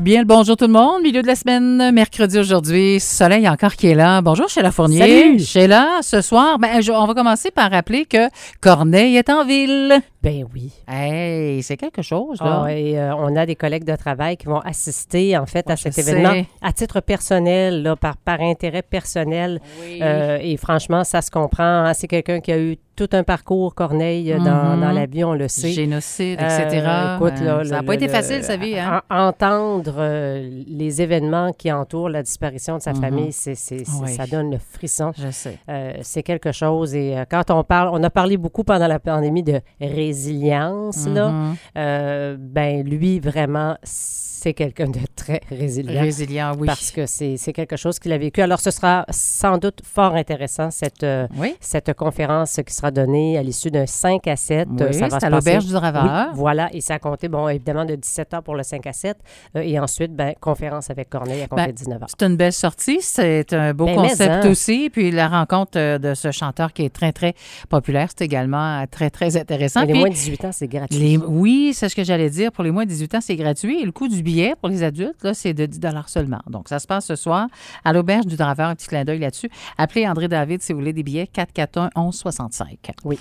Bien le bonjour tout le monde, milieu de la semaine, mercredi aujourd'hui, soleil encore qui est là. Bonjour Sheila Fournier. Salut. Sheila, ce soir, on va commencer par rappeler que Corneille est en ville. Ben oui. Hey, c'est quelque chose, là. Et on a des collègues de travail qui vont assister, en fait, à cet événement à titre personnel, là, par intérêt personnel. Oui. Et franchement, ça se comprend. Hein? C'est quelqu'un qui a eu tout un parcours, Corneille, dans la vie, on le sait. Génocide, etc. Écoute, là, ça n'a pas été facile, sa vie. Hein? Entendre les événements qui entourent la disparition de sa famille, ça donne le frisson. Je sais. C'est quelque chose. Et quand on a parlé beaucoup pendant la pandémie de résilience, là, lui, vraiment, c'est quelqu'un de très résilient. Résilient, oui. Parce que c'est quelque chose qu'il a vécu. Alors, ce sera sans doute fort intéressant, cette conférence qui sera donnée à l'issue d'un 5 à 7. Oui, ça va c'est à l'Auberge du Draveur. Oui, voilà. Et ça a compté, évidemment, de 17h pour le 5 à 7. Et ensuite, conférence avec Corneille à compter de 19h. C'est une belle sortie. C'est un beau concept aussi. Puis la rencontre de ce chanteur qui est très, très populaire, c'est également très, très intéressant. Et les moins de 18 ans, c'est gratuit. Oui, c'est ce que j'allais dire. Pour les moins de 18 ans, c'est gratuit. Et le coût du billet pour les adultes, là, c'est de 10 $ seulement. Donc, ça se passe ce soir à l'Auberge du Draveur. Un petit clin d'œil là-dessus. Appelez André David si vous voulez des billets. 441-1165. Oui.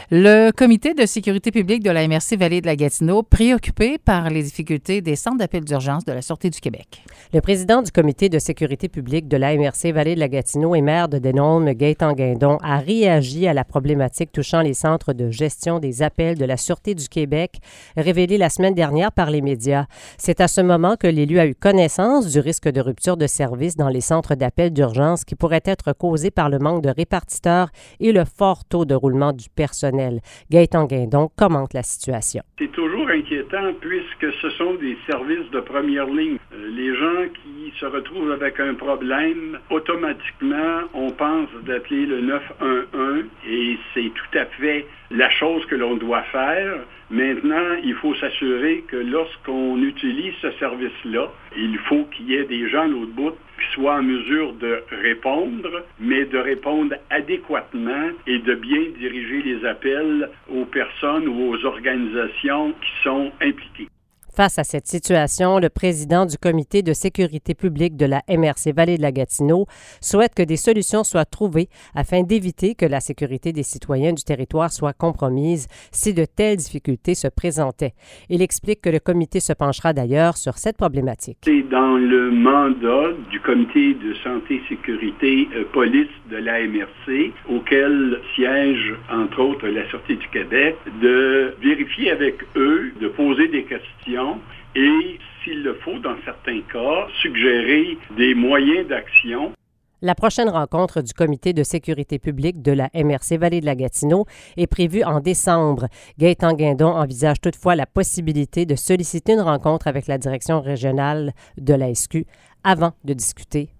Le comité de sécurité publique de la MRC Vallée de la Gatineau, préoccupé par les difficultés des centres d'appel d'urgence de la Sûreté du Québec. Le président du comité de sécurité publique de la MRC Vallée de la Gatineau et maire de Denholm, Gaétan Guindon, a réagi à la problématique touchant les centres de gestion des appels de la Sûreté du Québec, révélée la semaine dernière par les médias. C'est à ce moment que l'élu a eu connaissance du risque de rupture de service dans les centres d'appel d'urgence qui pourrait être causé par le manque de répartiteurs et le fort taux de roulement du personnel. Gaétan Guindon commente la situation. C'est toujours inquiétant puisque ce sont des services de première ligne. Les gens qui se retrouvent avec un problème, automatiquement, on pense d'appeler le 911 et c'est tout à fait la chose que l'on doit faire. Maintenant, il faut s'assurer que lorsqu'on utilise ce service-là, il faut qu'il y ait des gens à l'autre bout qui soient en mesure de répondre, mais de répondre adéquatement et de bien diriger les appels aux personnes ou aux organisations qui sont impliquées. Face à cette situation, le président du comité de sécurité publique de la MRC Vallée de la Gatineau souhaite que des solutions soient trouvées afin d'éviter que la sécurité des citoyens du territoire soit compromise si de telles difficultés se présentaient. Il explique que le comité se penchera d'ailleurs sur cette problématique. C'est dans le mandat du comité de santé, sécurité, police de la MRC, auquel siège entre autres la Sûreté du Québec, de vérifier avec eux, de poser des questions et, s'il le faut, dans certains cas, suggérer des moyens d'action. La prochaine rencontre du comité de sécurité publique de la MRC Vallée de la Gatineau est prévue en décembre. Gaétan Guindon envisage toutefois la possibilité de solliciter une rencontre avec la direction régionale de la SQ avant de discuter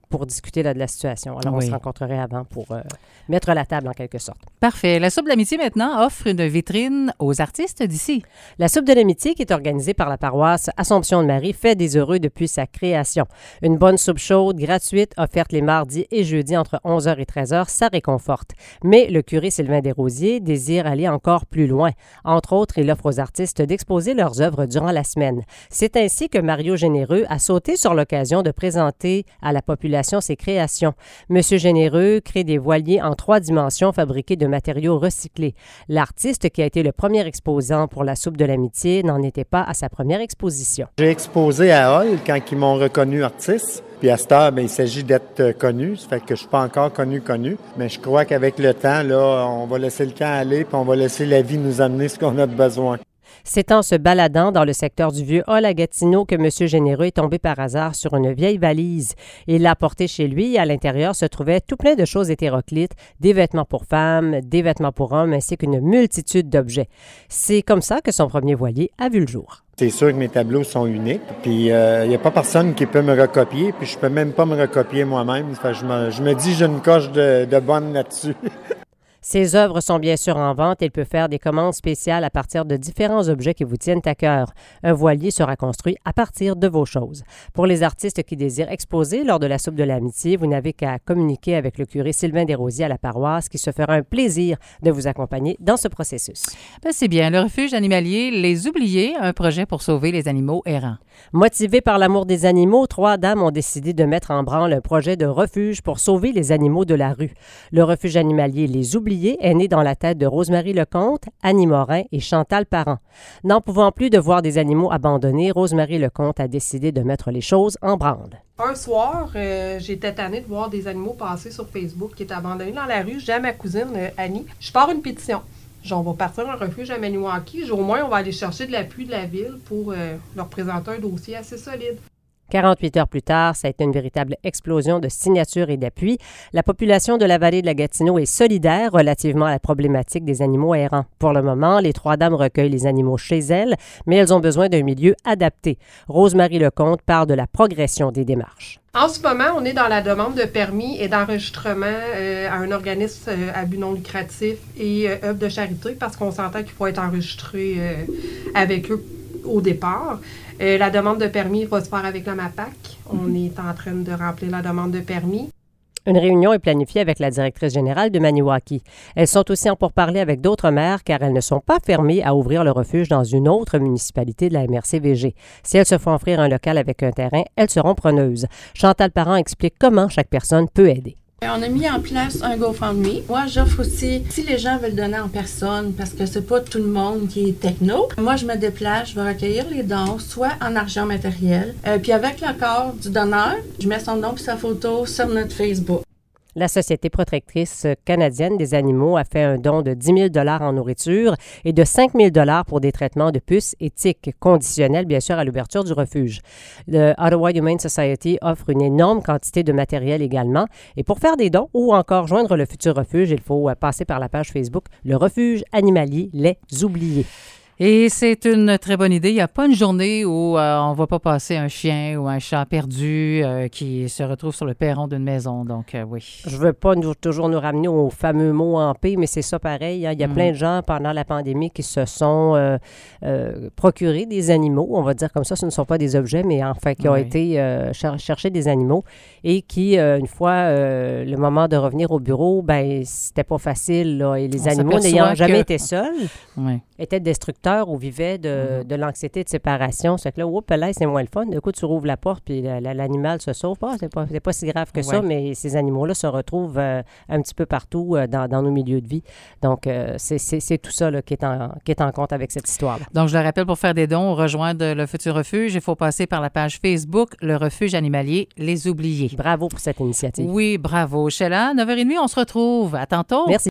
de la situation. Alors, on se rencontrerait avant pour mettre la table en quelque sorte. Parfait. La Soupe de l'Amitié, maintenant, offre une vitrine aux artistes d'ici. La Soupe de l'Amitié, qui est organisée par la paroisse Assomption de Marie, fait des heureux depuis sa création. Une bonne soupe chaude, gratuite, offerte les mardis et jeudis entre 11h et 13h, ça réconforte. Mais le curé Sylvain Desrosiers désire aller encore plus loin. Entre autres, il offre aux artistes d'exposer leurs œuvres durant la semaine. C'est ainsi que Mario Généreux a sauté sur l'occasion de présenter à la population ses créations. Monsieur Généreux crée des voiliers en 3 dimensions fabriqués de matériaux recyclés. L'artiste, qui a été le premier exposant pour la Soupe de l'Amitié, n'en était pas à sa première exposition. J'ai exposé à Hall quand ils m'ont reconnu artiste. Puis à cette heure, il s'agit d'être connu. Ça fait que je suis pas encore connu. Mais je crois qu'avec le temps, là, on va laisser le temps aller puis on va laisser la vie nous amener ce qu'on a besoin. C'est en se baladant dans le secteur du Vieux-Hall à Gatineau que M. Généreux est tombé par hasard sur une vieille valise. Il l'a portée chez lui et à l'intérieur se trouvait tout plein de choses hétéroclites, des vêtements pour femmes, des vêtements pour hommes, ainsi qu'une multitude d'objets. C'est comme ça que son premier voilier a vu le jour. C'est sûr que mes tableaux sont uniques, puis il n'y a pas personne qui peut me recopier, puis je peux même pas me recopier moi-même. Fait que je me dis j'ai une coche de bonne là-dessus. Ses œuvres sont bien sûr en vente et il peut faire des commandes spéciales à partir de différents objets qui vous tiennent à cœur. Un voilier sera construit à partir de vos choses. Pour les artistes qui désirent exposer lors de la Soupe de l'Amitié, vous n'avez qu'à communiquer avec le curé Sylvain Desrosiers à la paroisse qui se fera un plaisir de vous accompagner dans ce processus. C'est bien. Le refuge animalier Les Oubliés, un projet pour sauver les animaux errants. Motivés par l'amour des animaux, 3 dames ont décidé de mettre en branle un projet de refuge pour sauver les animaux de la rue. Le refuge animalier Les Oubliés est né dans la tête de Rosemary Lecomte, Annie Morin et Chantal Parent. N'en pouvant plus de voir des animaux abandonnés, Rosemary Lecomte a décidé de mettre les choses en branle. Un soir, j'étais tannée de voir des animaux passer sur Facebook qui étaient abandonnés dans la rue. J'ai à ma cousine, Annie, je pars une pétition. On va partir un refuge à Maniwaki. Au moins, on va aller chercher de l'appui de la ville pour leur présenter un dossier assez solide. 48 heures plus tard, ça a été une véritable explosion de signatures et d'appui. La population de la vallée de la Gatineau est solidaire relativement à la problématique des animaux errants. Pour le moment, les 3 dames recueillent les animaux chez elles, mais elles ont besoin d'un milieu adapté. Rosemary Lecomte parle de la progression des démarches. En ce moment, on est dans la demande de permis et d'enregistrement à un organisme à but non lucratif et œuvre de charité parce qu'on s'entend qu'il faut être enregistré avec eux au départ. La demande de permis va se faire avec la MAPAC. On est en train de remplir la demande de permis. Une réunion est planifiée avec la directrice générale de Maniwaki. Elles sont aussi en pourparlers avec d'autres maires car elles ne sont pas fermées à ouvrir le refuge dans une autre municipalité de la MRC-VG. Si elles se font offrir un local avec un terrain, elles seront preneuses. Chantal Parent explique comment chaque personne peut aider. On a mis en place un GoFundMe. Moi, j'offre aussi, si les gens veulent donner en personne, parce que c'est pas tout le monde qui est techno, moi, je me déplace, je vais recueillir les dons, soit en argent matériel, puis avec l'accord du donneur, je mets son nom et sa photo sur notre Facebook. La Société protectrice canadienne des animaux a fait un don de 10 000 $ en nourriture et de 5 000 $ pour des traitements de puces et tiques, conditionnels bien sûr à l'ouverture du refuge. Le Ottawa Humane Society offre une énorme quantité de matériel également. Et pour faire des dons ou encore joindre le futur refuge, il faut passer par la page Facebook Le Refuge animalier Les Oubliés. Et c'est une très bonne idée. Il n'y a pas une journée où on ne va pas passer un chien ou un chat perdu qui se retrouve sur le perron d'une maison. Donc, oui. Je ne veux pas toujours nous ramener au fameux mot en paix, mais c'est ça pareil. Hein. Il y a plein de gens pendant la pandémie qui se sont procurés des animaux. On va dire comme ça, ce ne sont pas des objets, mais enfin qui ont été chercher des animaux et qui, une fois le moment de revenir au bureau, ben c'était pas facile. Là, et les animaux n'ayant jamais été seuls, étaient destructeurs ou vivaient de l'anxiété de séparation. C'est que là, là, c'est moins le fun. Du coup, tu rouvres la porte puis l'animal se sauve. C'est pas si grave que ça, mais ces animaux-là se retrouvent un petit peu partout dans nos milieux de vie. Donc, c'est tout ça là, qui est en compte avec cette histoire-là. Donc, je le rappelle, pour faire des dons, rejoindre le futur refuge, il faut passer par la page Facebook, le refuge animalier Les Oubliés. Bravo pour cette initiative. Oui, bravo. Sheila, 9h30, on se retrouve. À tantôt. Merci.